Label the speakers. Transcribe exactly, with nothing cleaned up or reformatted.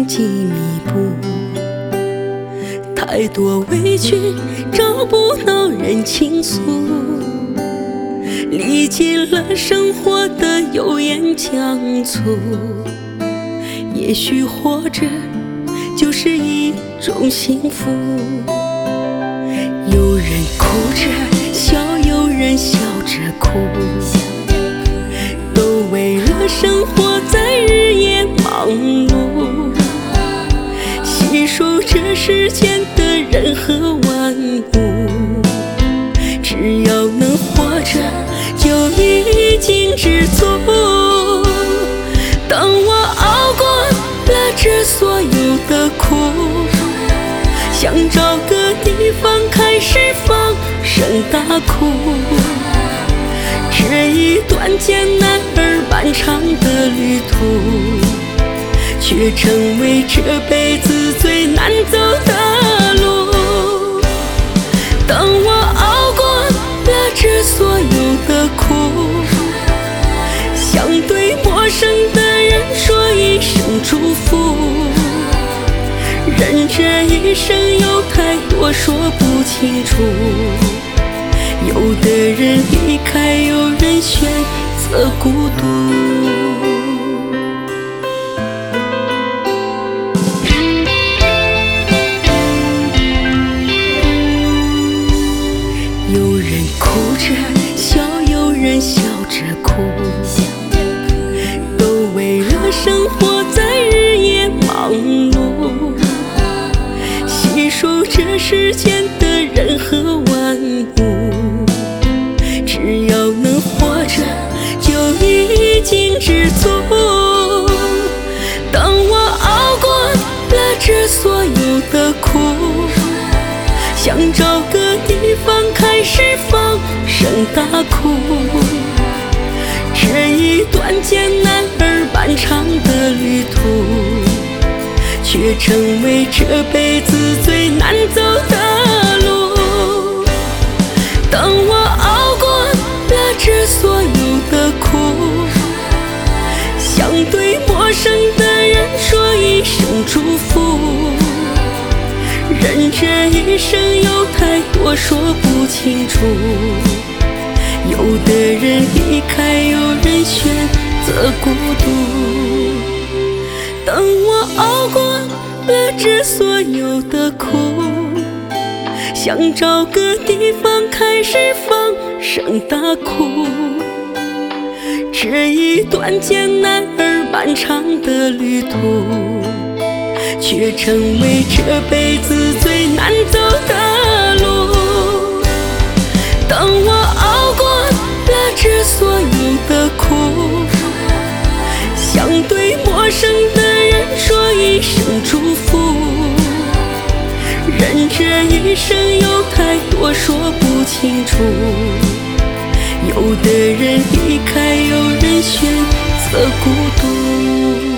Speaker 1: 荆棘密布，太多委屈找不到人倾诉，历尽了生活的油盐酱醋。也许活着就是一种幸福，有人哭着笑，有人笑着哭，都为了生活在日夜忙碌，细数这世间的人和万物，只要能活着就已经知足。当我熬过了这所有的苦，想找个地方开始放声大哭，这一段艰难而漫长的旅途，却成为这辈子最难走的路。当我熬过了这所有的苦，想对陌生的人说一声祝福，人这一生有太多说不清楚，有的人离开，有人选择孤独。有人哭着笑，有人笑着哭，都为了生活在日夜忙碌，细数这世间的人和万物，只要能活着就已经知足。当我熬过了这所有的苦，想找个地方开始放声大哭，这一段艰难而漫长的旅途，却成为这辈子最难走的路。当我熬过了这所有的苦，想对陌生的人说一声祝福，人这一生有太多说不清楚，有的人离开，有人选择孤独。当我熬过了这所有的苦，想找个地方开始放声大哭，这一段艰难而漫长的旅途，却成为这辈子最难走的路。当我熬过了这所有的苦，想对陌生的人说一声祝福，人这一生有太多说不清楚，有的人离开，有人选择孤独。